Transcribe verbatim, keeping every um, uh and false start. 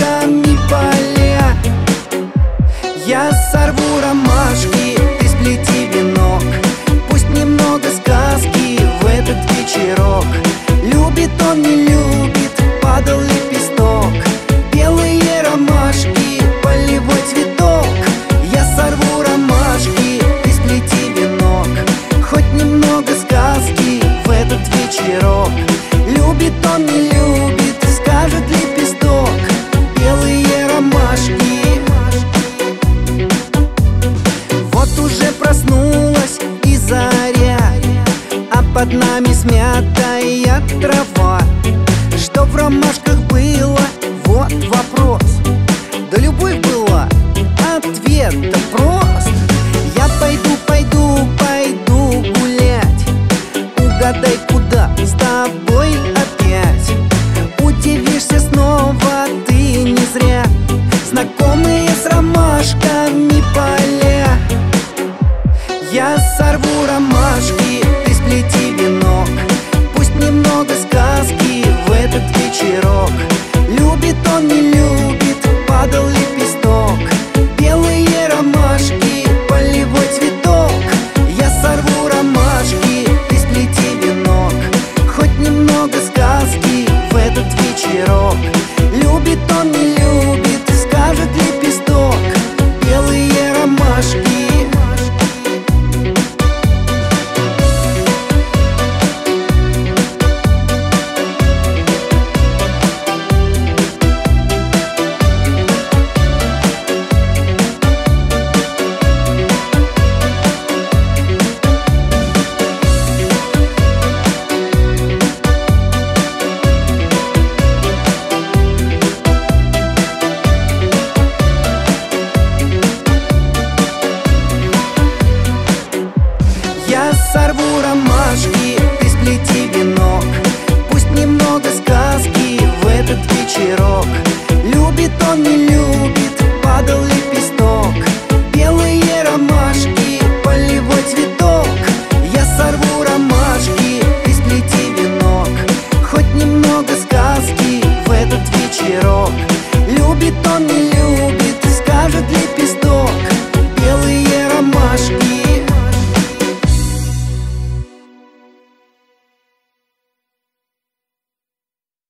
нами поля. Я сорву ромашки, ты сплети венок. Пусть немного сказки в этот вечерок. Любит он, не любит, падал лепесток. Белые ромашки, полевой цветок. Я сорву ромашки, ты сплети венок. Хоть немного сказки в этот вечерок. Любит он, не любит, скажет лепесток. Белые ромашки. Вот уже проснулась и заря, а под нами смятая трава. Что в ромашках было? Вот вопрос. Да любовь была, ответ-то прост. Я пойду, пойду, пойду гулять. Угадай,